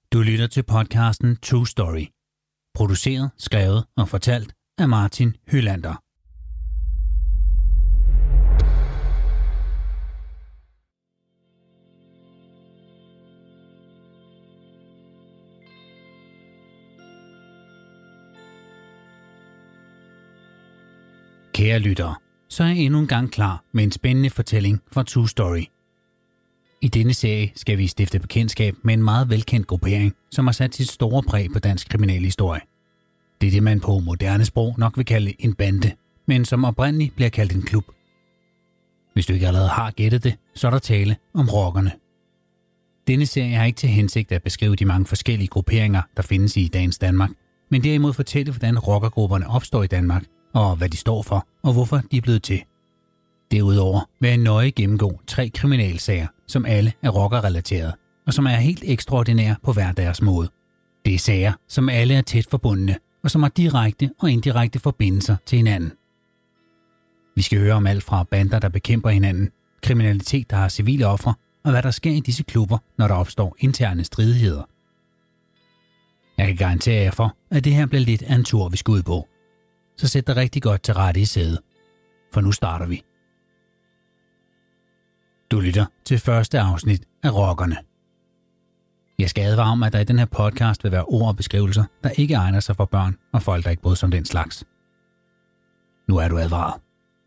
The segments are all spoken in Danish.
Du lytter til podcasten True Story. Produceret, skrevet og fortalt af Martin Hylander. Kære lyttere, så er jeg endnu en gang klar med en spændende fortælling fra True Story. I denne serie skal vi stifte bekendtskab med en meget velkendt gruppering, som har sat sit store præg på dansk kriminalhistorie. Det er det, man på moderne sprog nok vil kalde en bande, men som oprindeligt bliver kaldt en klub. Hvis du ikke allerede har gættet det, så er der tale om rockerne. Denne serie har ikke til hensigt at beskrive de mange forskellige grupperinger, der findes i dagens Danmark, men derimod fortælle, hvordan rockergrupperne opstår i Danmark, og hvad de står for, og hvorfor de er blevet til. Derudover vil jeg nøje gennemgå 3 kriminalsager, som alle er rockerrelaterede, og som er helt ekstraordinære på hver deres måde. Det er sager, som alle er tæt forbundne, og som har direkte og indirekte forbindelser til hinanden. Vi skal høre om alt fra bander, der bekæmper hinanden, kriminalitet, der har civile ofre, og hvad der sker i disse klubber, når der opstår interne stridigheder. Jeg kan garantere jer for, at det her bliver lidt af en tur, vi skal ud på. Så sæt dig rigtig godt til rette i sædet, for nu starter vi. Du lytter til første afsnit af Rockerne. Jeg skal advare om, at der i den her podcast vil være ord og beskrivelser, der ikke egner sig for børn og folk, der ikke bryder sig om den slags. Nu er du advaret.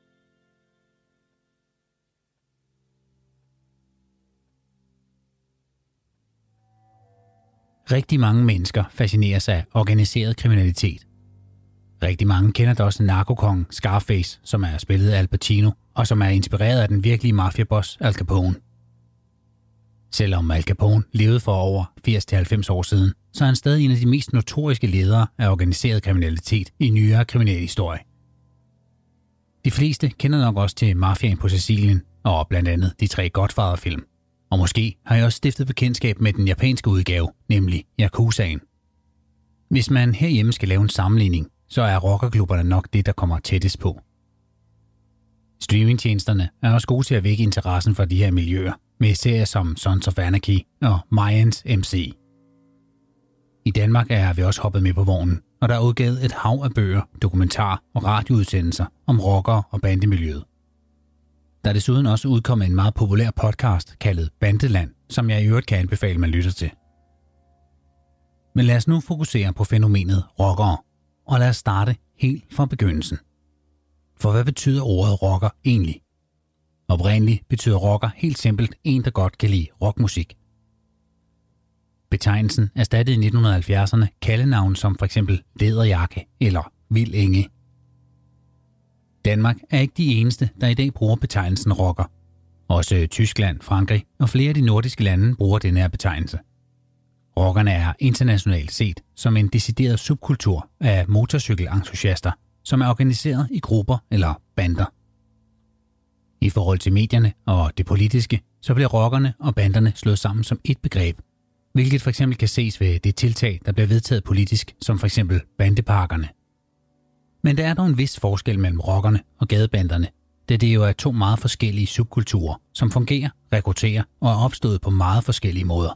Rigtig mange mennesker fascineres af organiseret kriminalitet. Rigtig mange kender da også narkokongen Scarface, som er spillet af Al Pacino, og som er inspireret af den virkelige mafiaboss Al Capone. Selvom Al Capone levede for over 80-90 år siden, så er han stadig en af de mest notoriske ledere af organiseret kriminalitet i nyere kriminalhistorie. De fleste kender nok også til mafiaen på Sicilien, og blandt andet de 3 Godfather-film. Og måske har jeg også stiftet bekendtskab med den japanske udgave, nemlig Yakuzaen. Hvis man herhjemme skal lave en sammenligning, så er rockerklubberne nok det, der kommer tættest på. Streamingtjenesterne er også gode til at vække interessen for de her miljøer, med serier som Sons of Anarchy og Mayans MC. I Danmark er vi også hoppet med på vognen, og der er udgivet et hav af bøger, dokumentarer og radioudsendelser om rockere og bandemiljøet. Der er desuden også udkommet en meget populær podcast kaldet Bandeland, som jeg i øvrigt kan anbefale, man lytter til. Men lad os nu fokusere på fænomenet rockere, og lad os starte helt fra begyndelsen. For hvad betyder ordet rocker egentlig? Oprindeligt betyder rocker helt simpelt en, der godt kan lide rockmusik. Betegnelsen erstattede i 1970'erne kaldenavne som f.eks. læderjakke eller vild engel. Danmark er ikke de eneste, der i dag bruger betegnelsen rocker. Også Tyskland, Frankrig og flere af de nordiske lande bruger denne her betegnelse. Rockerne er internationalt set som en decideret subkultur af motorcykelentusiaster, som er organiseret i grupper eller bander. I forhold til medierne og det politiske, så bliver rockerne og banderne slået sammen som et begreb, hvilket f.eks. kan ses ved det tiltag, der bliver vedtaget politisk, som f.eks. bandepakkerne. Men der er dog en vis forskel mellem rockerne og gadebanderne, da det jo er 2 meget forskellige subkulturer, som fungerer, rekrutterer og er opstået på meget forskellige måder.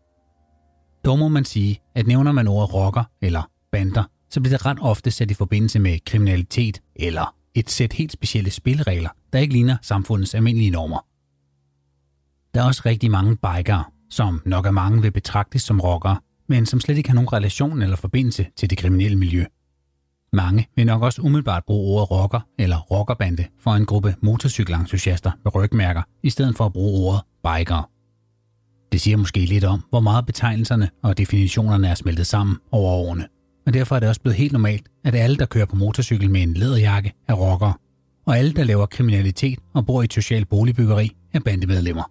Dog må man sige, at nævner man ordet rocker eller bander, så bliver det ret ofte sat i forbindelse med kriminalitet eller et sæt helt specielle spilleregler, der ikke ligner samfundets almindelige normer. Der er også rigtig mange bikere, som nok af mange vil betragtes som rockere, men som slet ikke har nogen relation eller forbindelse til det kriminelle miljø. Mange vil nok også umiddelbart bruge ordet rocker eller rockerbande for en gruppe motorcykelentusiaster med rygmærker, i stedet for at bruge ordet bikere. Det siger måske lidt om, hvor meget betegnelserne og definitionerne er smeltet sammen over årene, og derfor er det også blevet helt normalt, at alle, der kører på motorcykel med en læderjakke, er rockere, og alle, der laver kriminalitet og bor i et socialt boligbyggeri, er bandemedlemmer.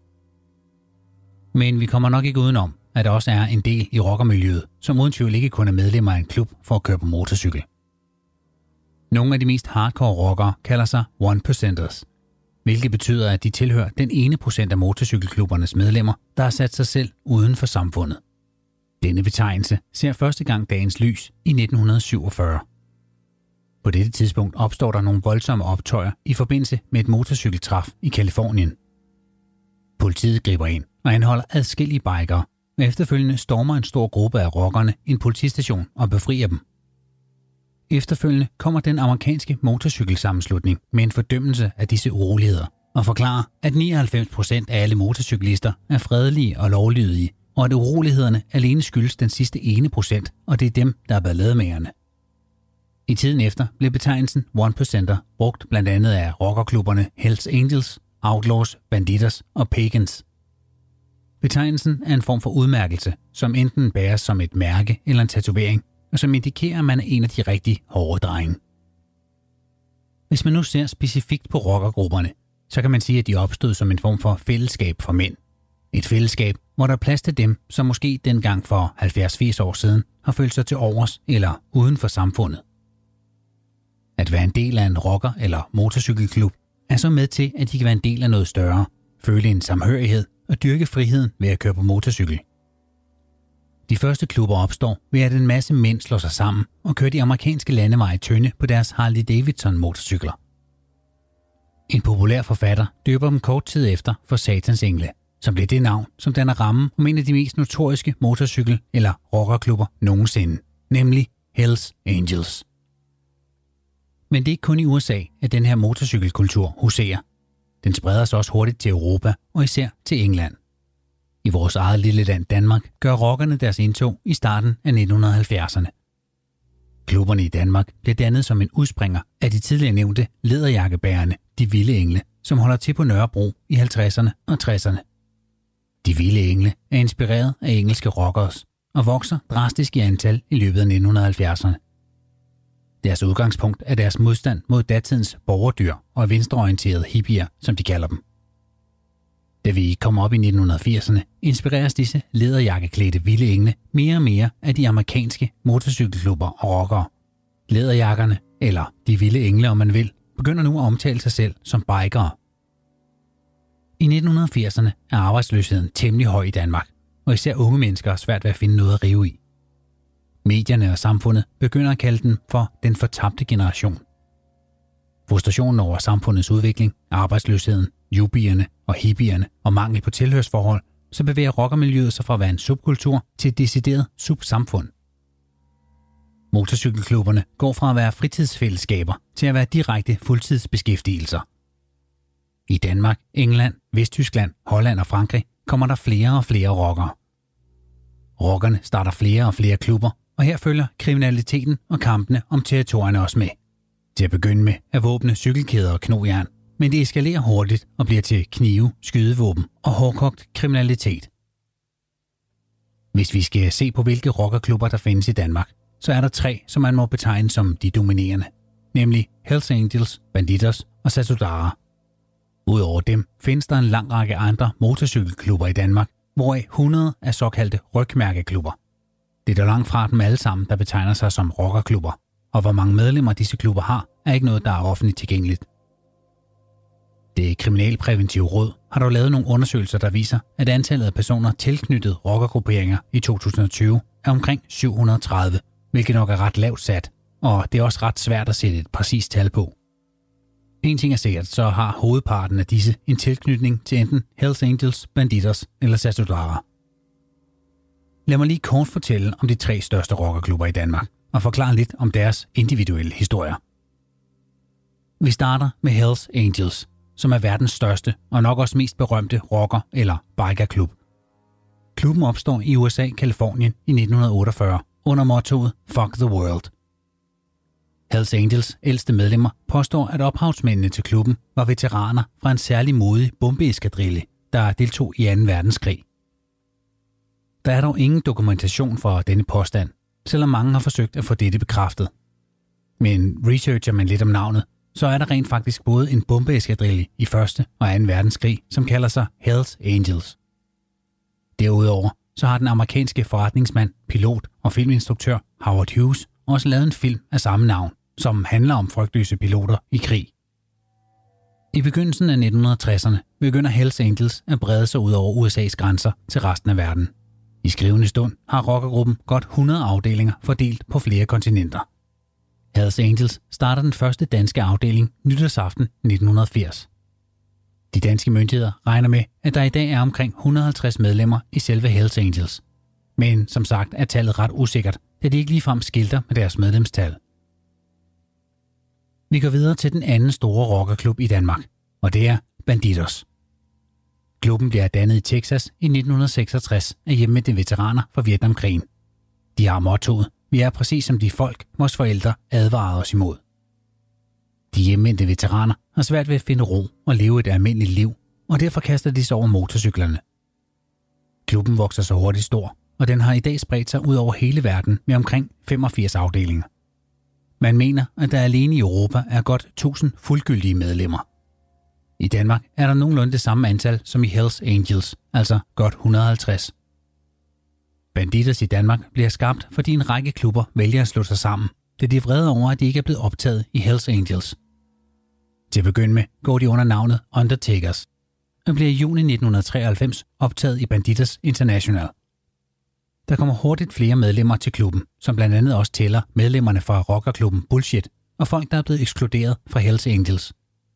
Men vi kommer nok ikke udenom, at der også er en del i rockermiljøet, som uden tvivl ikke kun er medlemmer af en klub for at køre på motorcykel. Nogle af de mest hardcore rockere kalder sig one-percenters, hvilket betyder, at de tilhører den 1% af motorcykelklubbernes medlemmer, der har sat sig selv uden for samfundet. Denne betegnelse ser første gang dagens lys i 1947. På dette tidspunkt opstår der nogle voldsomme optøjer i forbindelse med et motorcykeltræf i Californien. Politiet griber ind og anholder adskillige bikere, og efterfølgende stormer en stor gruppe af rockerne en politistation og befrier dem. Efterfølgende kommer den amerikanske motorcykelsammenslutning med en fordømmelse af disse uroligheder og forklarer, at 99% af alle motorcyklister er fredelige og lovlydige, og at urolighederne alene skyldes den sidste 1%, og det er dem, der er ballademagerne. I tiden efter blev betegnelsen 1%er brugt blandt andet af rockerklubberne Hells Angels, Outlaws, Bandidos og Pagans. Betegnelsen er en form for udmærkelse, som enten bæres som et mærke eller en tatovering, og som indikerer, at man er en af de rigtig hårde drenge. Hvis man nu ser specifikt på rockergrupperne, så kan man sige, at de opstod som en form for fællesskab for mænd. Et fællesskab, hvor der er plads til dem, som måske dengang for 70-80 år siden har følt sig til overs eller uden for samfundet. At være en del af en rocker- eller motorcykelklub er så med til, at de kan være en del af noget større, føle en samhørighed og dyrke friheden ved at køre på motorcykel. De første klubber opstår ved, at en masse mænd slår sig sammen og kører de amerikanske landeveje tynde på deres Harley Davidson motorcykler. En populær forfatter døber dem kort tid efter for Satans Engle, som blev det navn, som danner rammen om en af de mest notoriske motorcykel- eller rockerklubber nogensinde, nemlig Hells Angels. Men det er ikke kun i USA, at den her motorcykelkultur huserer. Den spreder sig også hurtigt til Europa og især til England. I vores eget lille land Danmark gør rockerne deres indtog i starten af 1970'erne. Klubberne i Danmark blev dannet som en udspringer af de tidligere nævnte læderjakkebærende De Vilde Engle, som holder til på Nørrebro i 50'erne og 60'erne. De Vilde Engle er inspireret af engelske rockers og vokser drastisk i antal i løbet af 1970'erne. Deres udgangspunkt er deres modstand mod datidens borgerdyr og venstreorienterede hippier, som de kalder dem. Da vi kommer op i 1980'erne, inspireres disse læderjakkeklædte vilde engle mere og mere af de amerikanske motorcykelklubber og rockere. Læderjakkerne, eller de vilde engle om man vil, begynder nu at omtale sig selv som bikere. I 1980'erne er arbejdsløsheden temmelig høj i Danmark, og især unge mennesker har svært ved at finde noget at rive i. Medierne og samfundet begynder at kalde den for den fortabte generation. Frustrationen over samfundets udvikling, arbejdsløsheden, jubierne og hippierne og mangel på tilhørsforhold, så bevæger rockermiljøet sig fra at være en subkultur til et decideret subsamfund. Motorcykelklubberne går fra at være fritidsfællesskaber til at være direkte fuldtidsbeskæftigelser. I Danmark, England, Vesttyskland, Holland og Frankrig kommer der flere og flere rockere. Rockerne starter flere og flere klubber, og her følger kriminaliteten og kampene om territorierne også med. Til at begynde med er våbne cykelkæder og knogjern, men det eskalerer hurtigt og bliver til knive, skydevåben og hårdkogt kriminalitet. Hvis vi skal se på, hvilke rockerklubber der findes i Danmark, så er der 3, som man må betegne som de dominerende, nemlig Hells Angels, Bandidos og Satudara. Udover dem findes der en lang række andre motorcykelklubber i Danmark, hvoraf 100 er såkaldte rygmærkeklubber. Det er da langt fra dem alle sammen, der betegner sig som rockerklubber, og hvor mange medlemmer disse klubber har, er ikke noget, der er offentligt tilgængeligt. Det Kriminalpræventive Råd har dog lavet nogle undersøgelser, der viser, at antallet af personer tilknyttet rockergrupperinger i 2020 er omkring 730, hvilket nok er ret lavt sat, og det er også ret svært at sætte et præcist tal på. En ting er sikkert, så har hovedparten af disse en tilknytning til enten Hells Angels, Bandidos eller Satudara. Lad mig lige kort fortælle om de 3 største rockerklubber i Danmark og forklare lidt om deres individuelle historier. Vi starter med Hells Angels, som er verdens største og nok også mest berømte rocker- eller bikerklub. Klubben opstår i USA, Californien i 1948 under mottoet Fuck the World. Hells Angels ældste medlemmer påstår, at ophavsmændene til klubben var veteraner fra en særlig modig bombeeskadrille, der deltog i 2. verdenskrig. Der er dog ingen dokumentation for denne påstand, selvom mange har forsøgt at få dette bekræftet. Men researcher man lidt om navnet, så er der rent faktisk både en bombeeskadrille i 1. og 2. verdenskrig, som kalder sig Hells Angels. Derudover så har den amerikanske forretningsmand, pilot og filminstruktør Howard Hughes også lavet en film af samme navn, som handler om frygtløse piloter i krig. I begyndelsen af 1960'erne begynder Hells Angels at brede sig ud over USA's grænser til resten af verden. I skrivende stund har rockergruppen godt 100 afdelinger fordelt på flere kontinenter. Hells Angels starter den første danske afdeling nytårsaften 1980. De danske myndigheder regner med, at der i dag er omkring 150 medlemmer i selve Hells Angels. Men som sagt er tallet ret usikkert, da de ikke ligefrem skilter med deres medlemstal. Vi går videre til den anden store rockerklub i Danmark, og det er Bandidos. Klubben bliver dannet i Texas i 1966 af hjemvendte veteraner fra Vietnamkrigen. De har mottoet: "Vi er præcis som de folk, vores forældre advarede os imod." De hjemvendte veteraner har svært ved at finde ro og leve et almindeligt liv, og derfor kaster de sig over motorcyklerne. Klubben vokser så hurtigt stor, og den har i dag spredt sig ud over hele verden med omkring 85 afdelinger. Man mener, at der alene i Europa er godt 1000 fuldgyldige medlemmer. I Danmark er der nogenlunde det samme antal som i Hells Angels, altså godt 150. Bandidos i Danmark bliver skabt, fordi en række klubber vælger at slå sig sammen, da de er vrede over, at de ikke er blevet optaget i Hells Angels. Til at begynde med går de under navnet Undertakers, og bliver i juni 1993 optaget i Bandidos International. Der kommer hurtigt flere medlemmer til klubben, som blandt andet også tæller medlemmerne fra rockerklubben Bullshit og folk, der er blevet ekskluderet fra Hells Angels.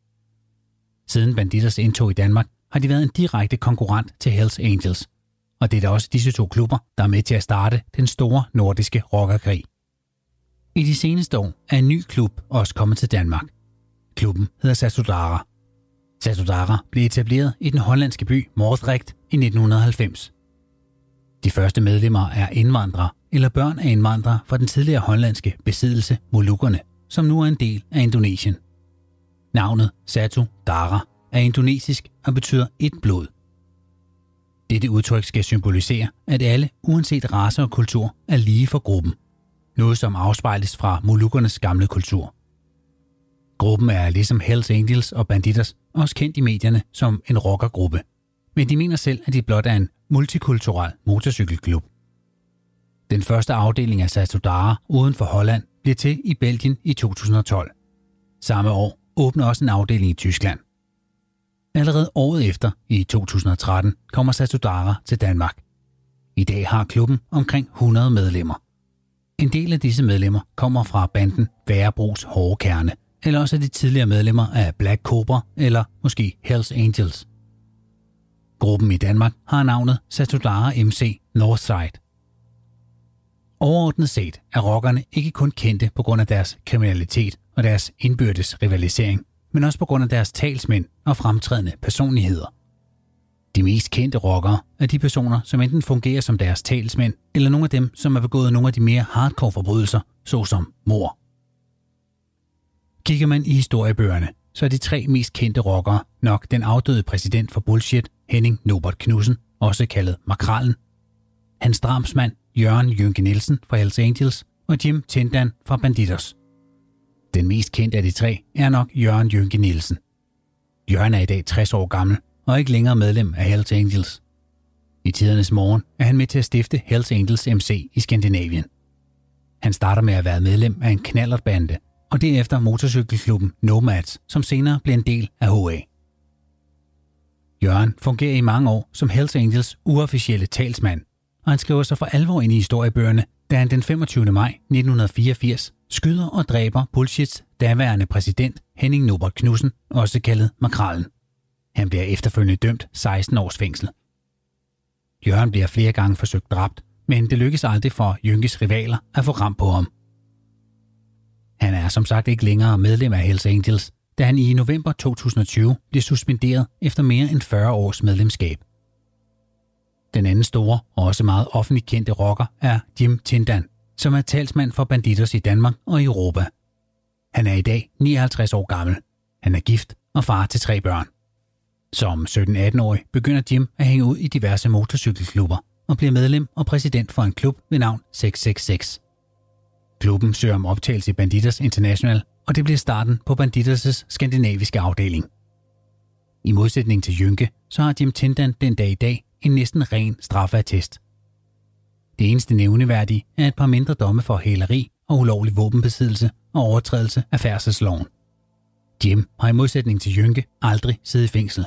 Siden Bandidos indtog i Danmark har de været en direkte konkurrent til Hells Angels, og det er da også disse to klubber, der er med til at starte den store nordiske rockerkrig. I de seneste år er en ny klub også kommet til Danmark. Klubben hedder Satudarah. Satudarah blev etableret i den hollandske by Moordrecht i 1990. De første medlemmer er indvandrere eller børn af indvandrere fra den tidligere hollandske besiddelse Molukkerne, som nu er en del af Indonesien. Navnet Satudarah er indonesisk og betyder et blod. Dette udtryk skal symbolisere, at alle, uanset race og kultur, er lige for gruppen. Noget som afspejles fra Molukkernes gamle kultur. Gruppen er ligesom Hells Angels og Bandidos også kendt i medierne som en rockergruppe, men de mener selv, at de blot er en multikulturel motorcykelklub. Den første afdeling af Satudarah uden for Holland blev til i Belgien i 2012. Samme år åbner også en afdeling i Tyskland. Allerede året efter, i 2013, kommer Satudarah til Danmark. I dag har klubben omkring 100 medlemmer. En del af disse medlemmer kommer fra banden Værebros hårde kerne, eller også er de tidligere medlemmer af Black Cobra eller måske Hells Angels. Gruppen i Danmark har navnet Satudarah MC Northside. Overordnet set er rockerne ikke kun kendte på grund af deres kriminalitet og deres indbyrdes rivalisering, men også på grund af deres talsmænd og fremtrædende personligheder. De mest kendte rockere er de personer, som enten fungerer som deres talsmænd, eller nogle af dem, som har begået nogle af de mere hardcore forbrydelser, såsom mord. Kigger man i historiebøgerne, så er de tre mest kendte rockere nok den afdøde præsident for Bullshit, Henning Nobert Knudsen, også kaldet Makrallen, hans drabsmand Jørgen Jynke Nielsen fra Hells Angels og Jim Tindan fra Bandidos. Den mest kendte af de tre er nok Jørgen Jynke Nielsen. Jørgen er i dag 60 år gammel og ikke længere medlem af Hells Angels. I tidernes morgen er han med til at stifte Hells Angels MC i Skandinavien. Han starter med at være medlem af en knallertbande, og derefter motorcykelklubben Nomads, som senere blev en del af HA. Jørgen fungerer i mange år som Hells Angels uofficielle talsmand, og han skriver sig for alvor ind i historiebøgerne, da han den 25. maj 1984 skyder og dræber Bullshits daværende præsident Henning Nobert Knudsen, også kaldet Makrallen. Han bliver efterfølgende dømt 16 års fængsel. Jørgen bliver flere gange forsøgt dræbt, men det lykkes aldrig for Jynkes rivaler at få ram på ham. Han er som sagt ikke længere medlem af Hells Angels, da han i november 2020 blev suspenderet efter mere end 40 års medlemskab. Den anden store og også meget offentligt kendte rocker er Jim Tindan, som er talsmand for Bandidos i Danmark og i Europa. Han er i dag 59 år gammel. Han er gift og far til 3 børn. Som 17-18-årig begynder Jim at hænge ud i diverse motorcykelklubber og bliver medlem og præsident for en klub ved navn 666. Klubben søger om optagelse i Bandidos International, og det bliver starten på Bandidos' skandinaviske afdeling. I modsætning til Jynke, så har Jim Tindan den dag i dag en næsten ren straffeattest. Det eneste nævneværdige er et par mindre domme for hæleri og ulovlig våbenbesiddelse og overtrædelse af færdselsloven. Jim har i modsætning til Jynke aldrig siddet i fængsel.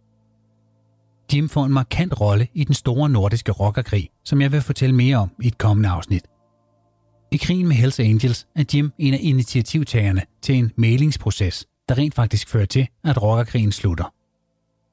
Jim får en markant rolle i den store nordiske rockerkrig, som jeg vil fortælle mere om i et kommende afsnit. I krigen med Hells Angels er Jim en af initiativtagerne til en mæglingsproces, der rent faktisk fører til, at rockerkrigen slutter.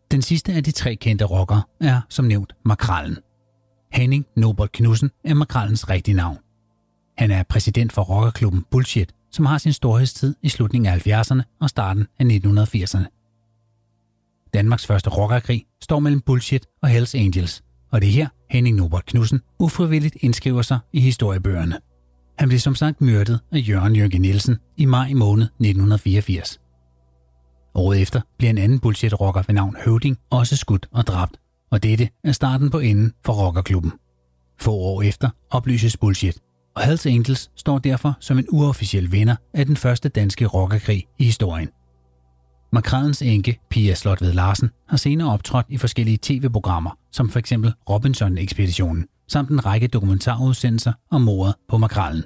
Den sidste af de 3 kendte rockere er som nævnt Makrellen. Henning Nobolt Knudsen er Makrellens rigtige navn. Han er præsident for rockerklubben Bullshit, som har sin storhedstid i slutningen af 70'erne og starten af 1980'erne. Danmarks første rockerkrig står mellem Bullshit og Hells Angels, og det er her Henning Nobolt Knudsen ufrivilligt indskriver sig i historiebøgerne. Han blev som sagt myrdet af Jørgen Jørgen Nielsen i maj måned 1984. Året efter bliver en anden Bullshit-rocker ved navn Høvding også skudt og dræbt, og dette er starten på enden for rockerklubben. Få år efter oplyses Bullshit, og Hells Angels står derfor som en uofficiel vinder af den første danske rockerkrig i historien. Makrellens enke, Pia Slotved Larsen, har senere optrådt i forskellige tv-programmer, som f.eks. Robinson-ekspeditionen, samt en række dokumentarudsendelser om mordet på Makrellen.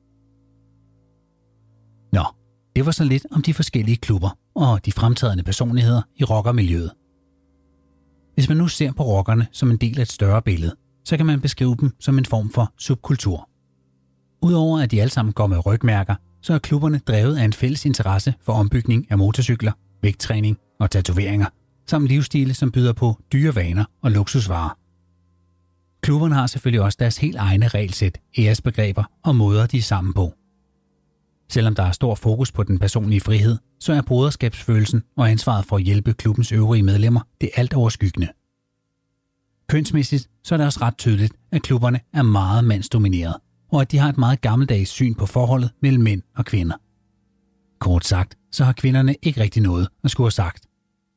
Nå, det var så lidt om de forskellige klubber og de fremtrædende personligheder i rockermiljøet. Hvis man nu ser på rockerne som en del af et større billede, så kan man beskrive dem som en form for subkultur. Udover at de alle sammen går med rygmærker, så er klubberne drevet af en fælles interesse for ombygning af motorcykler, vægttræning og tatoveringer, samt livsstile, som byder på dyre vaner og luksusvarer. Klubberne har selvfølgelig også deres helt egne regelsæt, æresbegreber og måder, de er sammen på. Selvom der er stor fokus på den personlige frihed, så er broderskabsfølelsen og ansvaret for at hjælpe klubbens øvrige medlemmer det alt overskyggende. Kønsmæssigt så er det også ret tydeligt, at klubberne er meget mandsdomineret, og at de har et meget gammeldags syn på forholdet mellem mænd og kvinder. Kort sagt, så har kvinderne ikke rigtig noget at skulle have sagt.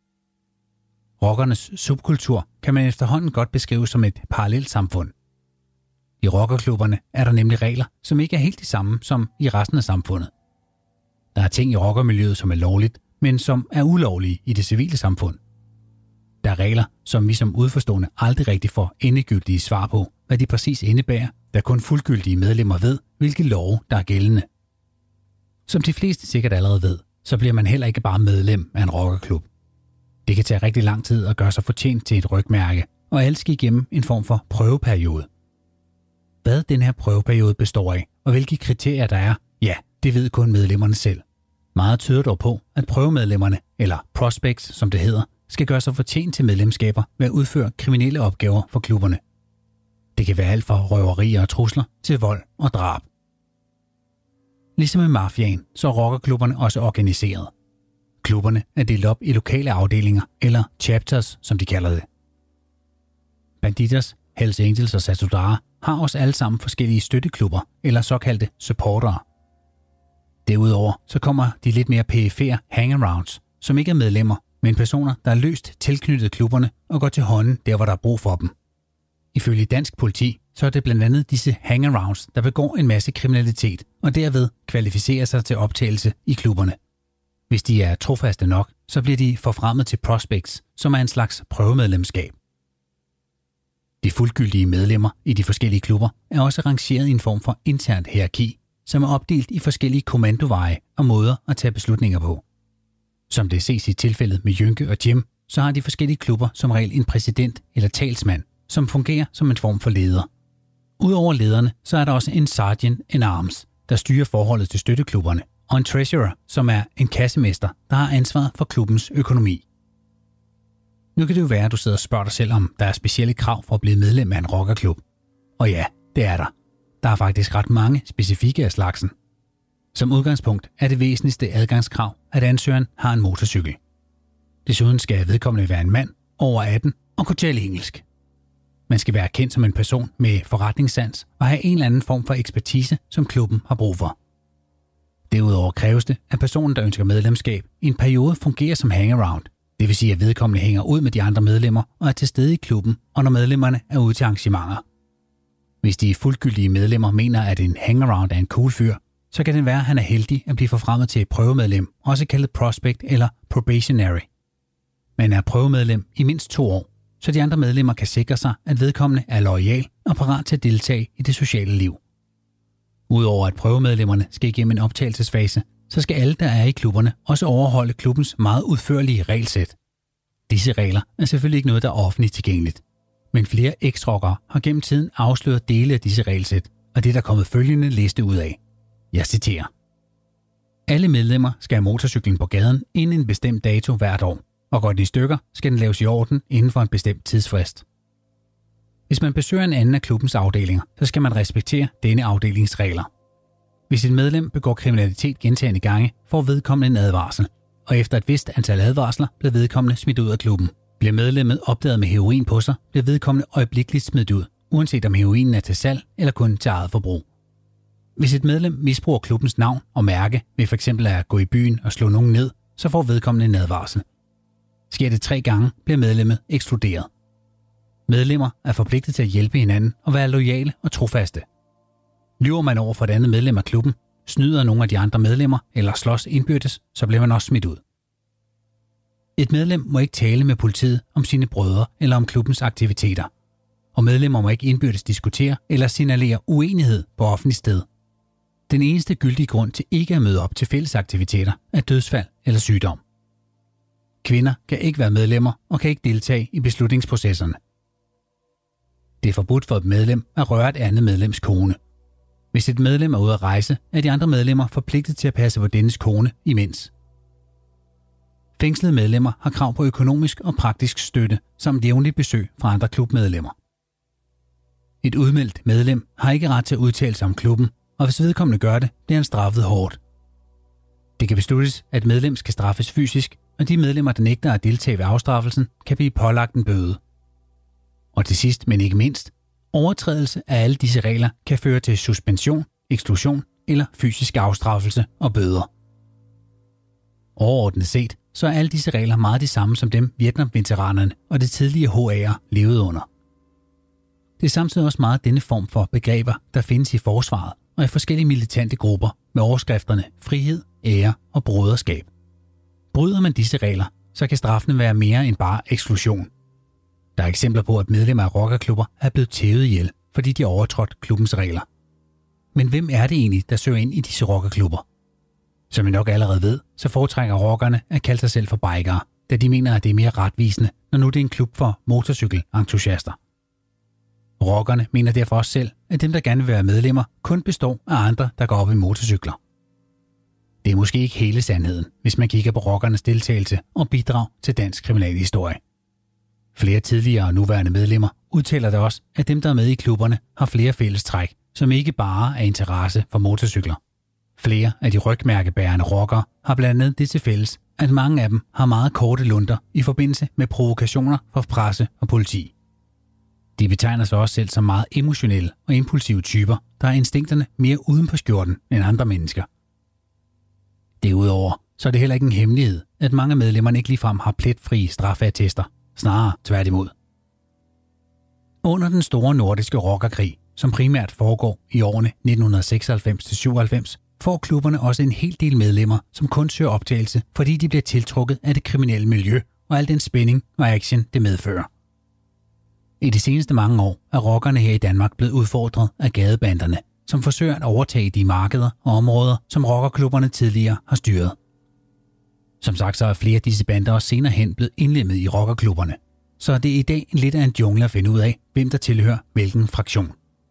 Rockernes subkultur kan man efterhånden godt beskrive som et parallelt samfund. I rockerklubberne er der nemlig regler, som ikke er helt de samme som i resten af samfundet. Der er ting i rockermiljøet, som er lovligt, men som er ulovlige i det civile samfund. Der er regler, som vi som udforstående aldrig rigtig får endegyldige svar på, hvad de præcis indebærer, da kun fuldgyldige medlemmer ved, hvilke love der er gældende. Som de fleste sikkert allerede ved, så bliver man heller ikke bare medlem af en rockerklub. Det kan tage rigtig lang tid at gøre sig fortjent til et rygmærke, og alle skal igennem en form for prøveperiode. Hvad den her prøveperiode består af, og hvilke kriterier der er, ja, det ved kun medlemmerne selv. Meget tyder dog på, at prøvemedlemmerne, eller prospects som det hedder, skal gøre sig fortjent til medlemskaber ved at udføre kriminelle opgaver for klubberne. Det kan være alt fra røverier og trusler til vold og drab. Ligesom med mafiaen, så er rockerklubberne også organiseret. Klubberne er delt op i lokale afdelinger, eller chapters, som de kalder det. Bandidos, Hells Angels og Satudara har også alle sammen forskellige støtteklubber, eller såkaldte supportere. Derudover så kommer de lidt mere perifere hangarounds, som ikke er medlemmer, men personer, der er løst tilknyttet klubberne og går til hånden der, hvor der er brug for dem. Ifølge dansk politi, så er det blandt andet disse hangarounds, der begår en masse kriminalitet og derved kvalificerer sig til optagelse i klubberne. Hvis de er trofaste nok, så bliver de forfremmet til prospects, som er en slags prøvemedlemskab. De fuldgyldige medlemmer i de forskellige klubber er også rangeret i en form for internt hierarki, som er opdelt i forskellige kommandoveje og måder at tage beslutninger på. Som det ses i tilfældet med Jynke og Jim, så har de forskellige klubber som regel en præsident eller talsmand, som fungerer som en form for leder. Udover lederne, så er der også en sergeant in arms, der styrer forholdet til støtteklubberne, og en treasurer, som er en kassemester, der har ansvaret for klubbens økonomi. Nu kan det jo være, at du sidder og spørger dig selv, om der er specielle krav for at blive medlem af en rockerklub. Og ja, det er der. Der er faktisk ret mange specifikke af slagsen. Som udgangspunkt er det væsentligste adgangskrav, at ansøgeren har en motorcykel. Desuden skal vedkommende være en mand over 18 og kunne tale engelsk. Man skal være kendt som en person med forretningssans og have en eller anden form for ekspertise, som klubben har brug for. Derudover kræves det, at personen, der ønsker medlemskab, i en periode fungerer som hangaround. Det vil sige, at vedkommende hænger ud med de andre medlemmer og er til stede i klubben, og når medlemmerne er ude til arrangementer. Hvis de fuldgyldige medlemmer mener, at en hangaround er en cool fyr, så kan det være, at han er heldig at blive forfremmet til et prøvemedlem, også kaldet prospect eller probationary. Man er prøvemedlem i mindst 2 år, så de andre medlemmer kan sikre sig, at vedkommende er loyal og parat til at deltage i det sociale liv. Udover at prøvemedlemmerne skal igennem en optagelsesfase, så skal alle, der er i klubberne, også overholde klubbens meget udførlige regelsæt. Disse regler er selvfølgelig ikke noget, der er offentligt tilgængeligt. Men flere eks-rockere har gennem tiden afsløret dele af disse regelsæt, og det er der kommet følgende liste ud af. Jeg citerer. Alle medlemmer skal have motorcyklen på gaden inden en bestemt dato hvert år. og går den i stykker, skal den laves i orden inden for en bestemt tidsfrist. Hvis man besøger en anden af klubbens afdelinger, så skal man respektere denne afdelings regler. Hvis et medlem begår kriminalitet gentagne gange, får vedkommende en advarsel, og efter et vist antal advarsler bliver vedkommende smidt ud af klubben. Bliver medlemmet opdaget med heroin på sig, bliver vedkommende øjeblikkeligt smidt ud, uanset om heroinen er til salg eller kun til eget forbrug. Hvis et medlem misbruger klubbens navn og mærke ved f.eks. at gå i byen og slå nogen ned, så får vedkommende en advarsel. Sker det 3 gange, bliver medlemmet ekskluderet. Medlemmer er forpligtet til at hjælpe hinanden og være loyale og trofaste. Lyver man over for et andet medlem af klubben, snyder nogle af de andre medlemmer eller slås indbyrdes, så bliver man også smidt ud. Et medlem må ikke tale med politiet om sine brødre eller om klubbens aktiviteter, og medlemmer må ikke indbyrdes diskutere eller signalere uenighed på offentligt sted. Den eneste gyldige grund til ikke at møde op til fællesaktiviteter er dødsfald eller sygdom. Kvinder kan ikke være medlemmer og kan ikke deltage i beslutningsprocesserne. Det er forbudt for et medlem at røre et andet medlems kone. Hvis et medlem er ude at rejse, er de andre medlemmer forpligtet til at passe på dennes kone imens. Fængslede medlemmer har krav på økonomisk og praktisk støtte samt jævnligt besøg fra andre klubmedlemmer. Et udmeldt medlem har ikke ret til at udtale sig om klubben, og hvis vedkommende gør det, bliver han straffet hårdt. Det kan besluttes, at et medlem skal straffes fysisk, og de medlemmer, der nægter at deltage ved afstraffelsen, kan blive pålagt en bøde. Og til sidst, men ikke mindst, overtrædelse af alle disse regler kan føre til suspension, eksklusion eller fysisk afstraffelse og bøder. Overordnet set, så er alle disse regler meget de samme som dem Vietnam-veteranerne og det tidlige HA'er levede under. Det er samtidig også meget denne form for begreber, der findes i forsvaret og i forskellige militante grupper med overskrifterne frihed, ære og broderskab. Bryder man disse regler, så kan straffene være mere end bare eksklusion. Der er eksempler på, at medlemmer af rockerklubber er blevet tævet ihjel, fordi de har overtrådt klubbens regler. Men hvem er det egentlig, der søger ind i disse rockerklubber? Som I nok allerede ved, så foretrækker rockerne at kalde sig selv for bikere, da de mener, at det er mere retvisende, når nu det er en klub for motorcykelentusiaster. Rockerne mener derfor også selv, at dem, der gerne vil være medlemmer, kun består af andre, der går op i motorcykler. Det er måske ikke hele sandheden, hvis man kigger på rockernes deltagelse og bidrag til dansk kriminalhistorie. Flere tidligere og nuværende medlemmer udtaler da også, at dem, der er med i klubberne, har flere fællestræk, som ikke bare er interesse for motorcykler. Flere af de rygmærkebærende rockere har blandt andet det til fælles, at mange af dem har meget korte lunter i forbindelse med provokationer fra presse og politi. De betegner sig også selv som meget emotionelle og impulsive typer, der har instinkterne mere uden på skjorten end andre mennesker. Derudover så er det heller ikke en hemmelighed, at mange af medlemmerne ikke ligefrem har pletfrie straffeattester, snarere tværtimod. Under den store nordiske rockerkrig, som primært foregår i årene 1996-97, får klubberne også en hel del medlemmer, som kun søger optagelse, fordi de bliver tiltrukket af det kriminelle miljø og al den spænding og action, det medfører. I de seneste mange år er rockerne her i Danmark blevet udfordret af gadebanderne, som forsøger at overtage de markeder og områder, som rockerklubberne tidligere har styret. Som sagt så er flere af disse bander også senere hen blevet indlemmet i rockerklubberne, så det er i dag lidt af en jungle at finde ud af, hvem der tilhører hvilken fraktion.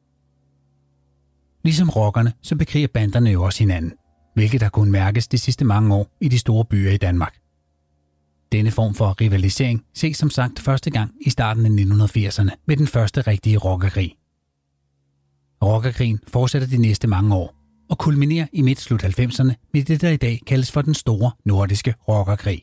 Ligesom rockerne, så bekriger banderne jo også hinanden, hvilket har kunnet mærkes de sidste mange år i de store byer i Danmark. Denne form for rivalisering ses som sagt første gang i starten af 1980'erne med den første rigtige rockerkrig. Rockerkrigen fortsætter de næste mange år og kulminerer i midt-slut 90'erne med det, der i dag kaldes for den store nordiske rockerkrig.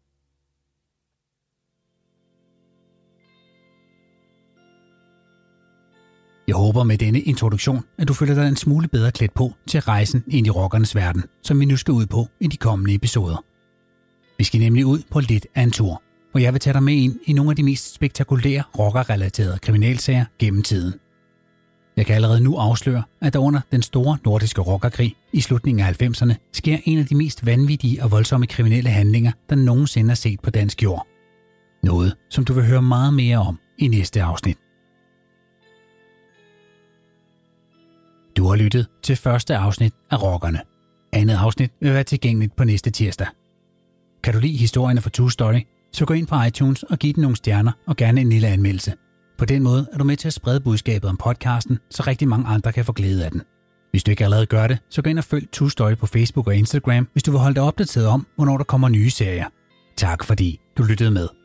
Jeg håber med denne introduktion, at du føler dig en smule bedre klædt på til rejsen ind i rockernes verden, som vi nu skal ud på i de kommende episoder. Vi skal nemlig ud på lidt af en tur, hvor jeg vil tage dig med ind i nogle af de mest spektakulære rockerrelaterede kriminalsager gennem tiden. Jeg kan allerede nu afsløre, at der under den store nordiske rockerkrig i slutningen af 90'erne sker en af de mest vanvittige og voldsomme kriminelle handlinger, der nogensinde er set på dansk jord. Noget, som du vil høre meget mere om i næste afsnit. Du har lyttet til første afsnit af Rockerne. Andet afsnit vil være tilgængeligt på næste tirsdag. Kan du lide historierne fra True Story, så gå ind på iTunes og giv den nogle stjerner og gerne en lille anmeldelse. På den måde er du med til at sprede budskabet om podcasten, så rigtig mange andre kan få glæde af den. Hvis du ikke allerede gør det, så gå ind og følg True Story på Facebook og Instagram, hvis du vil holde dig opdateret om, hvornår der kommer nye serier. Tak fordi du lyttede med.